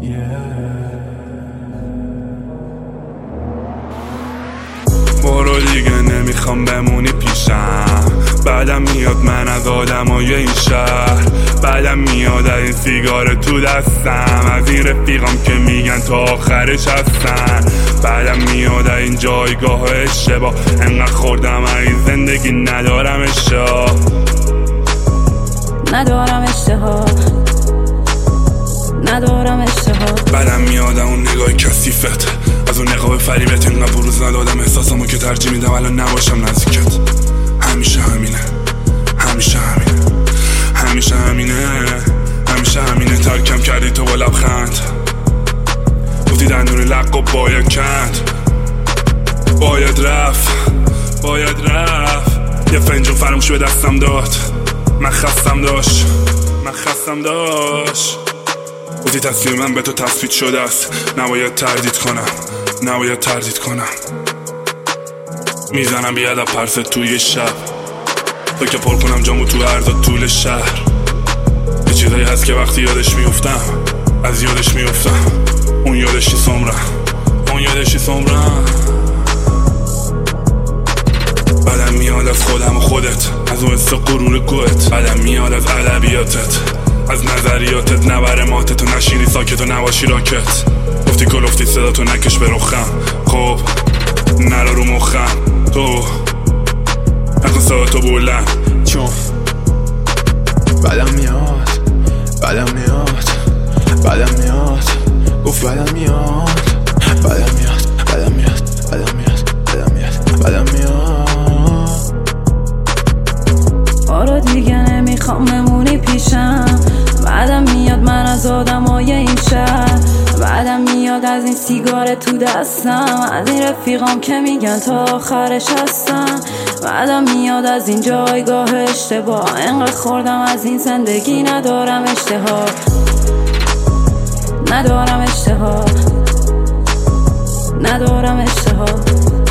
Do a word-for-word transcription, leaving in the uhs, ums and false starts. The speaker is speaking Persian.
برو دیگه نمیخوام بمونی پیشم، بعدم میاد من از آدمای این شهر، بعدم میاد این سیگار تو دستم، از این رفیقام که میگن تا آخرش هستن، بعدم میاد این جایگاه اشتباه، انقدر خوردم این زندگی ندارم اشتها ندارم اشتها ندارم اشتها بعدم میاد اون نگاه کثیفت، از اون نقاب فریبت، انقدر بروز ندادم احساسامو که ترجیح میدم الان نباشم نزدیکت. همیشه همینه همیشه همینه همیشه همینه همیشه همینه ترکم کردی تو با لبخند، گفتی دندون لق و باید کند، باید رفت باید رفت یه فنجون فراموش به دستم داد، من خستم داشت من خستم داشت گفتی تصمیم من به تو تثبیت شده است، نباید تردید کنم نباید تردید کنم میزنم بیادب پرسه توی شب، تو که پر کنم جامو تو عرض طول شهر، یه چیزایی هست که وقتی یادش میفتم از یادش میفتم، اون یادشی سمرم اون یادشی سمرم بعدم میاد از خودم و خودت، از اون حس غرور گوهت، بعدم میاد از ادبیاتت، از نظریاتت، نبره ماتت و نشینی ساکت و نباشی راکت، گفتی کلفتی صدا تو نکش به رخم، خب نرا رو مخم، تو نکن صدا تو بلند، چون بعدم میاد بعدم میاد بعدم میاد گفت بعدم میاد بعدم میاد بعدم میاد بعدم میاد بعدم میاد بعدم میاد برو دیگه نمیخوام بمونی پیشم، بعدم میاد من از آدمای این شهر، بعدم میاد از این سیگار تو دستم، از این رفیقام که میگن تا آخرش هستم، بعدم میاد از این جایگاه اشتباه، انقدر خوردم از این زندگی ندارم اشتها ندارم اشتها ندارم اشتها